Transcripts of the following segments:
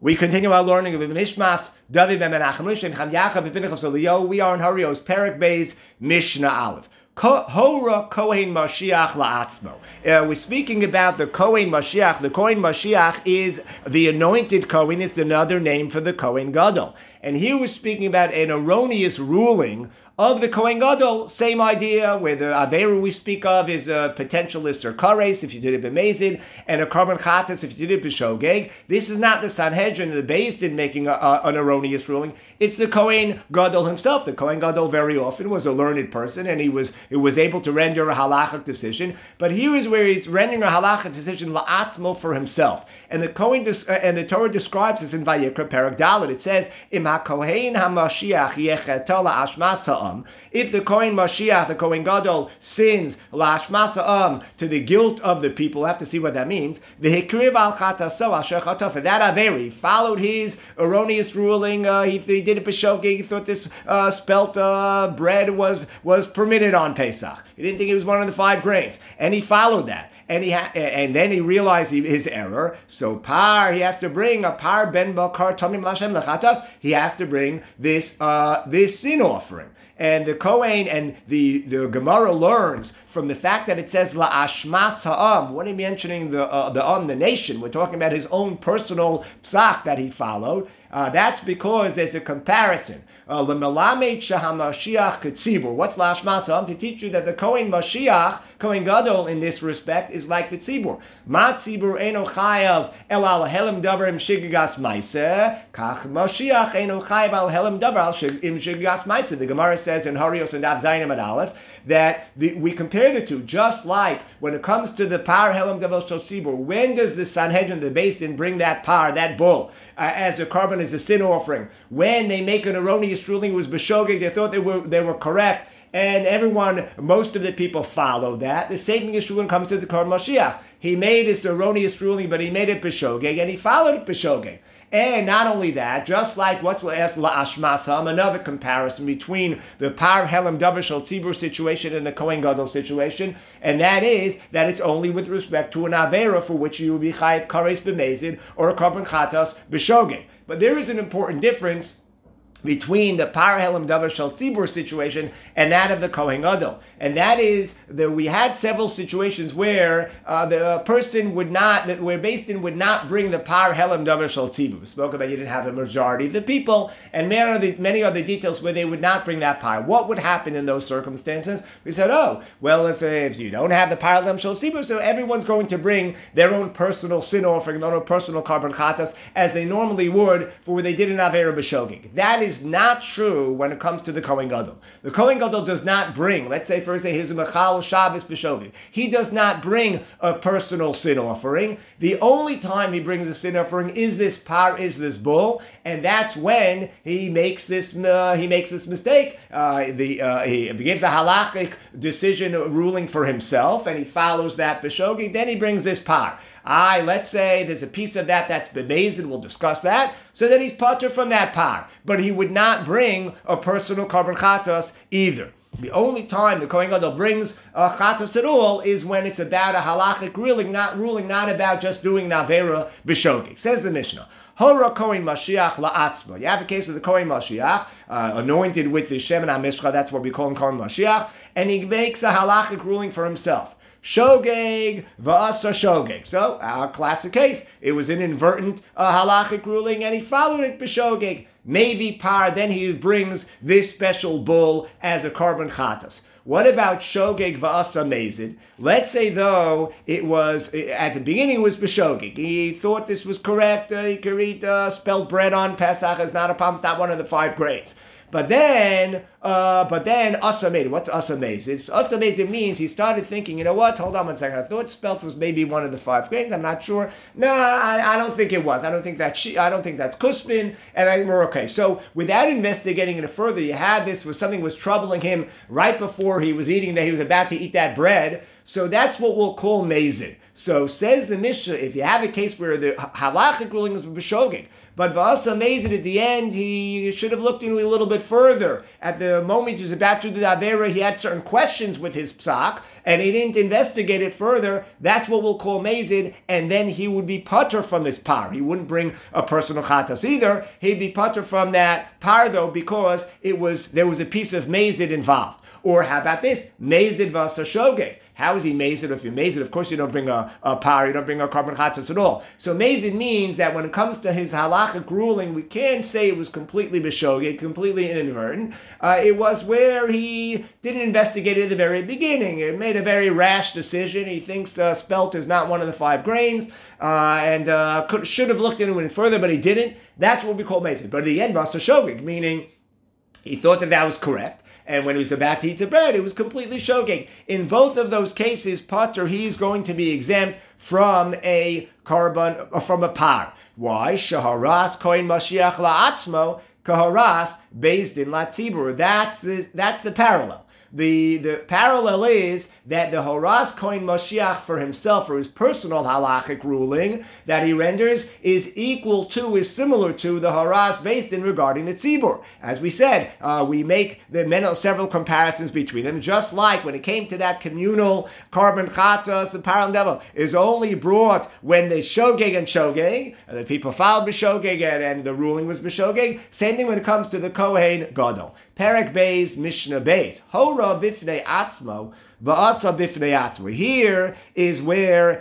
We continue our learning of Nishmas, David ben Menachem Rishon, Cham Yaakov ben Pinchas Eliyahu. We are in Harios, Perek Beis, Mishnah Aleph. Hora Kohen Mashiach la'atzmo. We're speaking about the Kohen Mashiach. The Kohen Mashiach is the anointed Kohen. It's another name for the Kohen Gadol. And here we're speaking about an erroneous ruling of the Kohen Gadol. Same idea, where the Averu we speak of is a potential Isser Kares if you did it b'mezid, and a Korban Chatas if you did it b'shogeg. This is not the Sanhedrin, the Beis Din making an erroneous ruling. It's the Kohen Gadol himself. The Kohen Gadol very often was a learned person, and he was able to render a halachic decision. But here is where he's rendering a halachic decision la'atzmo for himself. And the Kohen and the Torah describes this in Vayikra Perek Dalet. It says, Im HaKohen HaMashiach yecheta la'ashmasa. If the Kohen Mashiach, the Kohen Gadol, sins la'ashmasa to the guilt of the people, we'll have to see what that means. V'hikriv al chataso asher chatav. For that Averi followed his erroneous ruling. He did it b'shogeg. He thought this spelt bread was permitted on Pesach. He didn't think it was one of the 5 grains, and he followed that. And then he realized his error. So he has to bring a par ben bakar tamim lashem lechatas. He has to bring this sin offering. And the Kohen and the Gemara learns from the fact that it says la'ashmas ha'am. What are you mentioning the nation? We're talking about his own personal psak that he followed. That's because there's a comparison. L'melamed shahamashiach ketzibur. What's la'ashmas ha'am? To teach you that the Kohen Mashiach, Kohen Gadol in this respect, is like the tzibur. Ma tzibur eno chayav el al helim davar im shigigas maiseh. Kach Mashiach eno chayav al helim davar im shigigas maiseh. The Gemara says in Harios and Av Zayin and Aleph that we compare the two, just like when it comes to the par helim davar shel tzibur. When does the Sanhedrin, the Beis Din, bring that par, that bull, as a carbon, as a sin offering? When they make an erroneous ruling, it was b'shogeg, they thought they were correct, and most of the people followed that. The same thing is true when it comes to the Korban Mashiach. He made this erroneous ruling, but he made it b'shogeg, and he followed it b'shogeg. And not only that, just like what's la'ashmasam, another comparison between the par helam davar shel tzibur situation and the Kohen Gadol situation, and that is that it's only with respect to an avera for which you will be chayiv kares b'mezid or a korban chatas b'shogeg. But there is an important difference between the par helam davar shel tzibur situation and that of the Kohen Gadol, and that is that we had several situations where the person where Beis Din would not bring the par helam davar shel tzibur. We spoke about you didn't have a majority of the people, and many other details where they would not bring that par. What would happen in those circumstances? We said, if you don't have the par helam shel tzibur, so everyone's going to bring their own personal sin offering, their own personal korban chatas, as they normally would for where they did an avera b'shogeg. That is not true when it comes to the Kohen Gadol. The Kohen Gadol does not bring, let's say for example, he's a Mechal Shabbos b'shogeg. He does not bring a personal sin offering. The only time he brings a sin offering is this this bull, and that's when he makes this mistake. He gives a halachic decision ruling for himself, and he follows that b'shogeg. Then he brings this par. Let's say there's a piece of that's b'mezid, we'll discuss that. So then he's patur from that par. But he would not bring a personal korban chatas either. The only time the Kohen Gadol brings a chatas at all is when it's about a halachic ruling, not about just doing navera b'shogeg. Says the Mishnah. Hora Kohen Mashiach la'atzma. You have a case of the Kohen Mashiach, anointed with the Shemen HaMishcha, that's what we call him Kohen Mashiach, and he makes a halachic ruling for himself. Shogeg v'asa shogeg. So, our classic case, it was an inadvertent halachic ruling, and he followed it b'shogeg. Maybe par, then he brings this special bull as a korban chatas. What about shogeg v'asa mezid? Let's say, though, it was, at the beginning, it was b'shogeg. He thought this was correct. He could eat spelt bread on Pesach. It's not a problem. It's not one of the 5 grains. But then asa mezid. What's asa mezid? Asa mezid means he started thinking, hold on 1 second. I thought spelt was maybe one of the 5 grains. I'm not sure. No, I don't think it was. I don't think that's kuspin. And we're okay. So without investigating it further, you had something was troubling him right before he was about to eat that bread. So that's what we'll call mezid. So says the Mishnah, if you have a case where the halachic ruling is b'shogeg, but v'asa amazing at the end, he should have looked into it a little bit further. At the moment he was about to do the Avera, he had certain questions with his psak, and he didn't investigate it further. That's what we'll call mazid, and then he would be putter from this par. He wouldn't bring a personal chatas either. He'd be putter from that par though, because there was a piece of mazid involved. Or how about this? Mazid v'asa shogeg. How is he mazid? If you're mazid, of course you don't bring a par, you don't bring a carbon chatzas at all. So mazid means that when it comes to his halachic ruling, we can't say it was completely b'shogeg, completely inadvertent. It was where he didn't investigate it at the very beginning. It made a very rash decision. He thinks spelt is not one of the 5 grains, and should have looked into it further, but he didn't. That's what we call mazid. But at the end, v'asa shogeg, meaning he thought that was correct. And when he was about to eat the bread, it was completely shogeg. In both of those cases, pater, he's going to be exempt from a carbon, from a par. Why? Shaharas kohen mashiach la'atzmo, kaharas based in latzibur. That's the parallel. The parallel is that the Horas Kohen Mashiach for himself, for his personal halachic ruling that he renders, is similar to the Horas based in regarding the Tzibur. As we said, we make several comparisons between them, just like when it came to that communal carbon chatas, the parallel devil is only brought when there's shogeg and shogeg, and the people filed b'shogeg and the ruling was b'shogeg. Same thing when it comes to the Kohen Gadol. Perek Beis, Mishnah Beis. Hora bifnei atzmo, va'asa bifnei atzmo. Here is where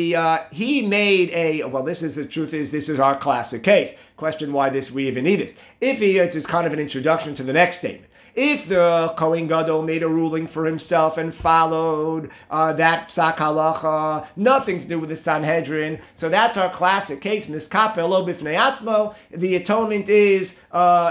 he made this is our classic case. Question why we even need this. It's kind of an introduction to the next statement. If the Kohen Gadol made a ruling for himself and followed that psak halacha, nothing to do with the Sanhedrin, so that's our classic case. Miskapel lo bifnei atzmo. The atonement is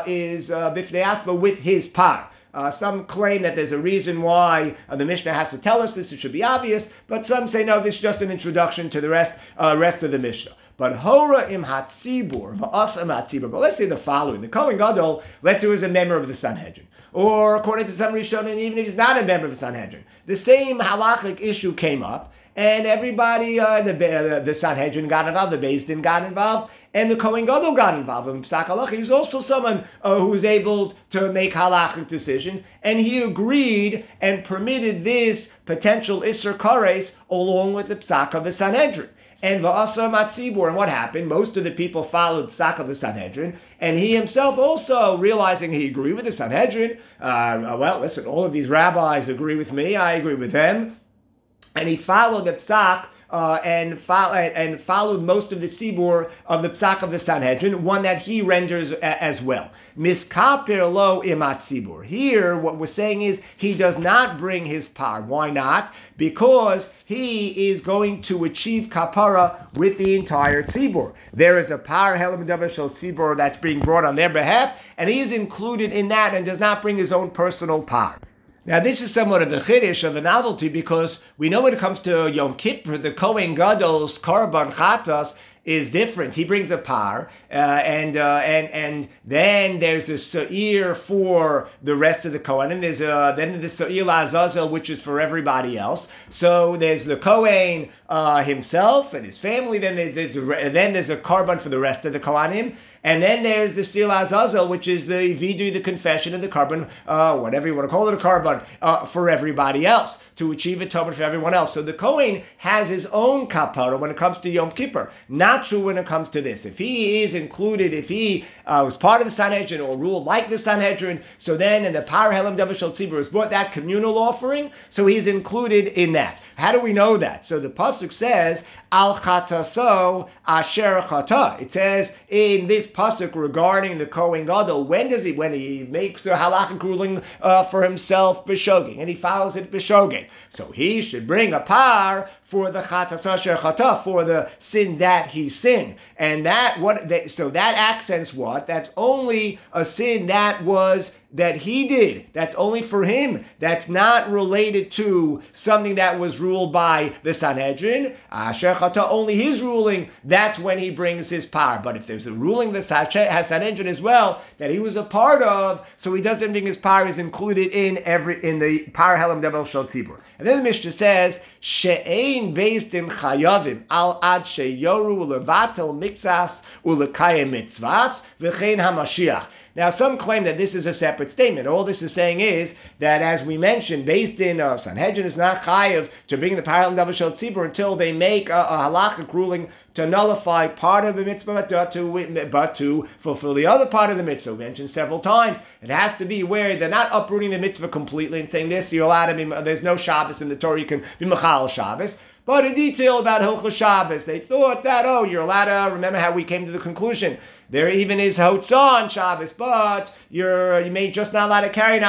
bifnei atzmo with his par. Some claim that there's a reason why the Mishnah has to tell us this. It should be obvious, but some say no. This is just an introduction to the rest of the Mishnah. But hora im hatzibur v'asam hatzibur. But let's say the following: the Kohen Gadol, let's say, was a member of the Sanhedrin, or according to some Rishonim, even if he's not a member of the Sanhedrin, the same halachic issue came up, and everybody, the Sanhedrin got involved, the Beis Din got involved, and the Kohen Gadol got involved in Psak Halacha. He was also someone who was able to make halachic decisions, and he agreed and permitted this potential Isser Kares along with the Psak of the Sanhedrin. And va'asa matzibur, and what happened? Most of the people followed psak of the Sanhedrin, and he himself also, realizing he agreed with the Sanhedrin, listen, all of these rabbis agree with me, I agree with them, and he followed the psak and followed most of the tzibur of the psak of the Sanhedrin, one that he renders as well. Miskaper lo imat tzibur. Here, what we're saying is he does not bring his par. Why not? Because he is going to achieve kapara with the entire tzibur. There is a par helam davar shel tzibur that's being brought on their behalf, and he is included in that and does not bring his own personal par. Now, this is somewhat of a chiddush, of a novelty, because we know when it comes to Yom Kippur, the Kohen Gadol's Korban Chatas is different. He brings a par, and then there's a Sa'ir for the rest of the Kohanim. There's then the Sa'ir La'azazel, which is for everybody else. So there's the Kohen himself and his family. Then there's a Korban for the rest of the Kohanim. And then there's the Sa'ir La'azazel, which is the Vidu, the confession, and the Korban, whatever you want to call it, a Korban, for everybody else, to achieve atonement for everyone else. So the Kohen has his own kapara when it comes to Yom Kippur. Not true when it comes to this. If he is included, if he was part of the Sanhedrin or ruled like the Sanhedrin, so then in the Par Helam Davar Shel Tzibur is brought that communal offering, so he's included in that. How do we know that? So the pasuk says, Al Chataso Asher Chata. It says in this pasuk regarding the Kohen Gadol, when he makes a halachic ruling for himself b'shogeg, and he follows it b'shogeg, so he should bring a par for the Chataso Asher Chata, for the sin that he sinned. And so that accents what? That's only a sin that he did. That's only for him. That's not related to something that was ruled by the Sanhedrin. Asher Chata, only his ruling, that's when he brings his par. But if there's a ruling that has Sanhedrin as well, that he was a part of, so he doesn't bring his par, is included in the Par Helam Davar Shel Tzibur. And then the Mishnah says, She'ein Ein based in chayavim al ad sheyoru levatel mikzas ulekayem mitzvas v'chein hamashiach. Now, some claim that this is a separate statement. All this is saying is that, as we mentioned, based in Sanhedrin is not chayav to bring the parallel davar shel tzibur until they make a halachic ruling to nullify part of the mitzvah, but to fulfill the other part of the mitzvah. We mentioned several times it has to be where they're not uprooting the mitzvah completely and saying this, you're allowed to be, there's no Shabbos in the Torah, you can be machal Shabbos. But a detail about Hilchos Shabbos, they thought that, you're allowed to, remember how we came to the conclusion, there even is hotzah on Shabbos, but you may just not allowed to carry,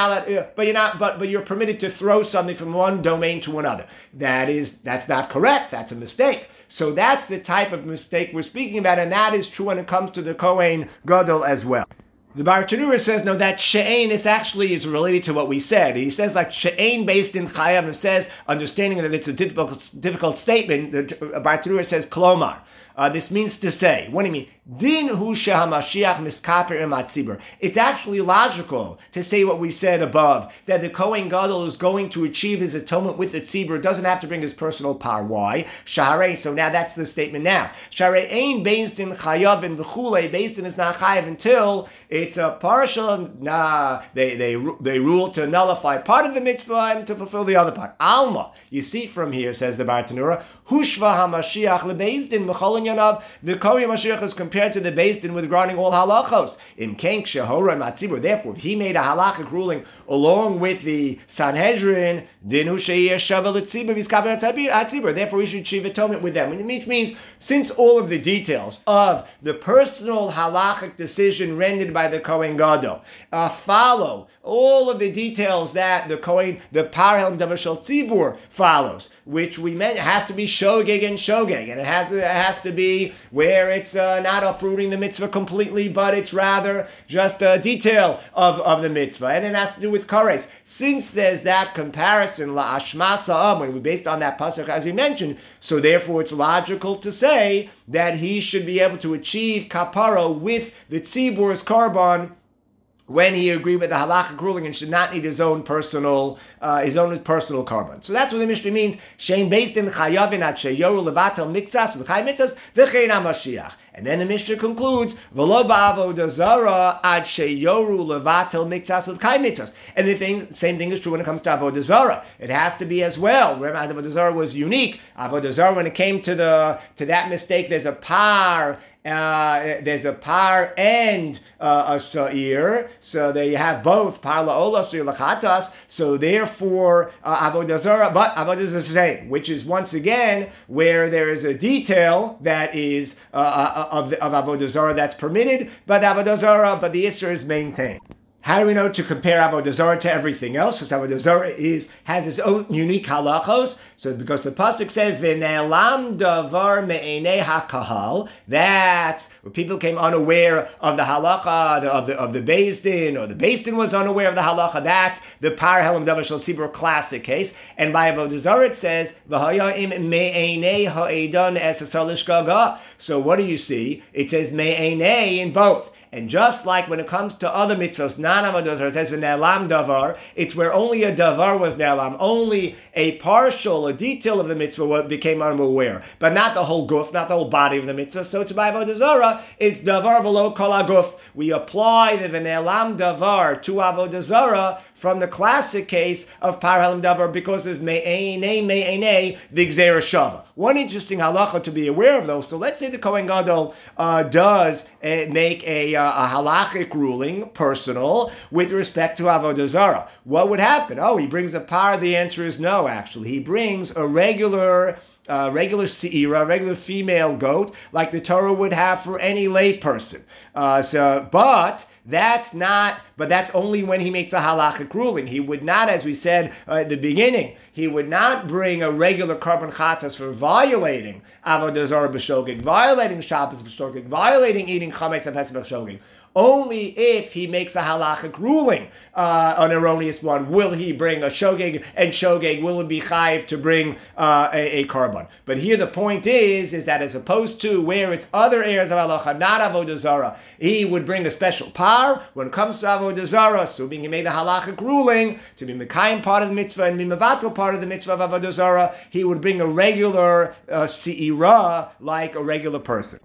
but you're permitted to throw something from one domain to another. That's not correct. That's a mistake. So that's the type of mistake we're speaking about, and that is true when it comes to the Kohen Gadol as well. The Bartanura says, no, that she'ain, this actually is related to what we said. He says, like, she'ain based in chayav, and says, understanding that it's a difficult statement, the Bartanura says, klomar. This means to say, what do you mean? Din hu shehamashiach miskaper im hatzibur. It's actually logical to say what we said above, that the Kohen Gadol is going to achieve his atonement with the tzibur, doesn't have to bring his personal power. Why? Shaharei, so now that's the statement now. Shaharei ain based in chayav and v'chulei, based in is not chayav until it's a partial, they rule to nullify part of the mitzvah and to fulfill the other part. Alma, you see from here, says the Bartanura, hushva hamashiach lebeis din mecholin yanav, the Kohen Mashiach is compared to the Beis Din with regarding all halachos. Im kenk shehora matzibur. Therefore, if he made a halachic ruling along with the Sanhedrin, dinu sheyeh shavel tzibur v'skaper hatzibur. Therefore, he should achieve atonement with them. Which means, since all of the details of the personal halachic decision rendered by the Kohen Gadol follow all of the details that the parallel davar shel tzibur follows, which we meant has to be shogeg and shogeg, and it has to be where it's not uprooting the mitzvah completely, but it's rather just a detail of the mitzvah, and it has to do with kares. Since there's that comparison la'ashmasa, when we based on that pasuk as we mentioned, so therefore it's logical to say that he should be able to achieve kapara with the tzibur's korban when he agreed with the halachic ruling and should not need his own personal korban. So that's what the Mishnah means. Shein based in chayavin at sheyoru levatel mitzvahs v'chai mitzvahs v'chein hamashiach. And then the Mishnah concludes v'lo ba'avodah zara at sheyoru levatel mitzvahs v'chai mitzvahs. And the same thing is true when it comes to avodah zara. It has to be as well. Remember, avodah zara was unique. Avodah zara, when it came to that mistake, there's a par. There's a par and a sa'ir, so they have both par la'olah sa'ir lachatas. So therefore, avodah zara, but avodah is the same, which is once again where there is a detail that is of avodah zara that's permitted, but the isser is maintained. How do we know to compare avodah zara to everything else? Because avodah zara has its own unique halachos. So because the pasuk says v'ne'elam davar me'enei hakahal, that's where people came unaware of the halacha of the Beis Din, or the Beis Din was unaware of the halacha. That's the par helam davar shel tzibur classic case. And by avodah zara it says v'haya im me'enei ha'edan es asar lishgaga. So what do you see? It says me'enei in both. And just like when it comes to other mitzvahs, non-avodah zara, it says v'ne'elam davar, it's where only a davar was ne'elam, only a detail of the mitzvah became unaware, but not the whole guf, not the whole body of the mitzvah. So to by avodah zara, it's davar v'lo kol haguf. We apply the v'ne'elam davar to avodah zara from the classic case of par helam davar because of me'enei the gzeira shava. One interesting halacha to be aware of, though. So let's say the Kohen Gadol does make a halachic ruling, personal, with respect to avodah zara. What would happen? He brings a par. The answer is no, actually. He brings a regular se'ira, regular female goat, like the Torah would have for any lay person. But that's only when he makes a halachic ruling. He would not, as we said at the beginning, he would not bring a regular korban chatas for violating avodah zara b'shogeg, violating Shabbos b'shogeg, violating eating chametz and pesach b'shogeg. only if he makes a halachic ruling, an erroneous one, will he bring a shogeg, and shogeg will be chayiv to bring a korban. But here the point is that as opposed to where it's other areas of halacha, not avodah zarah, he would bring a special par. When it comes to avodah zarah, assuming he made a halachic ruling to be mekayim part of the mitzvah and be mevatel part of the mitzvah of avodah zarah, he would bring a regular se'ira like a regular person.